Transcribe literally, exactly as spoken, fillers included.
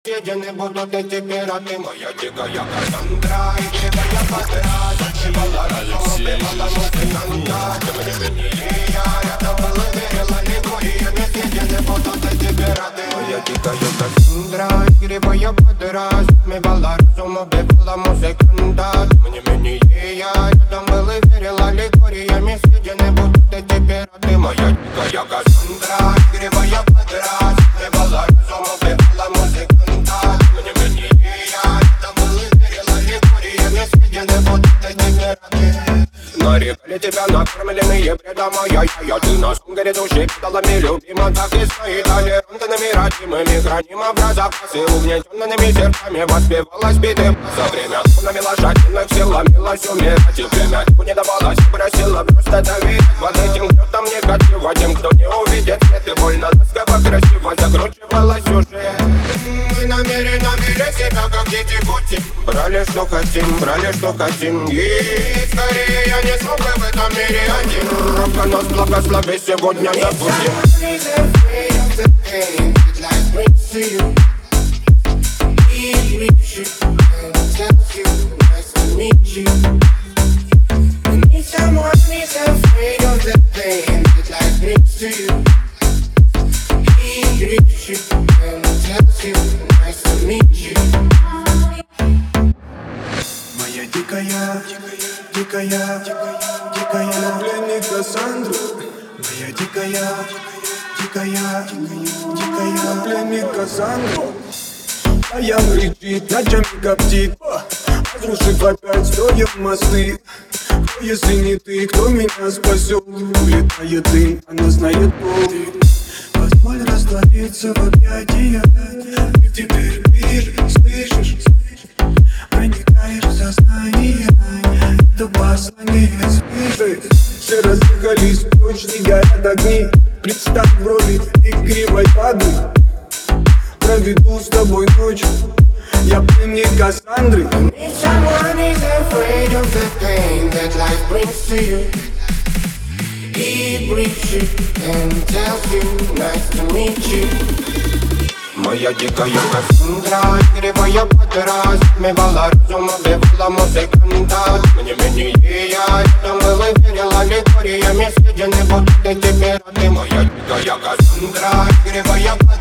Съедены будут эти пираты, моя дикая Кассандра. Игривая подра, зачевала разум, убивала музыканта. Тем не менее я рядом был и верила ликуриями. Съедены будут эти пираты, моя дикая Кассандра. Игривая подра, затмевала разум, убивала музыканта. Тем не менее я рядом был и верила ликуриями. Съедены будут эти пираты, моя дикая Кассандра. Игривая подра, затмевала разум, убивала музыканта. Нарекали тебя накормленные предомая. Я ты на сон горе души педалами любима. Так и стоит толерантными родимыми. Храним образа и угнетенными сердцами. Воспевалась биты за время лунами лошадиных сил. Ломилась умирать и время не давалась. Просила просто доверять под этим кто-то негатива. Тем, кто не увидит свет и больно ласково красиво закручивалась уже. Мы намеренно вели себя как дети пути. Брали что хотим, брали что хотим. И скорее я не смог бы в этом мире один. Робко нас благослови сегодня забудем. Моя дикая, дикая, дикая пленник Кассандры. Моя дикая, дикая, дикая пленник Кассандры. А я кричит, ночами коптит, разрушив опять строим мосты. Кто, если не ты, кто меня спасет? Улетает дым, она знает пол. Позволь раствориться в объятиях. И теперь мир, слышишь? Проникаешь в сознание. Это послание свежее. Все разъехались прочь, не горят огни. Представь в роли игривой воды. Проведу с тобой ночь. Я пленник Кассандры. If someone is afraid of the pain that life brings to you, he greets you and tells you nice to meet you. Моя дикая Кассандра, игривая подра, затмевала разум, убивала музыканта. Тем не менее я рядом был и верила ликуриями. Съедены будут эти пираты, моя дикая Кассандра, игривая подра.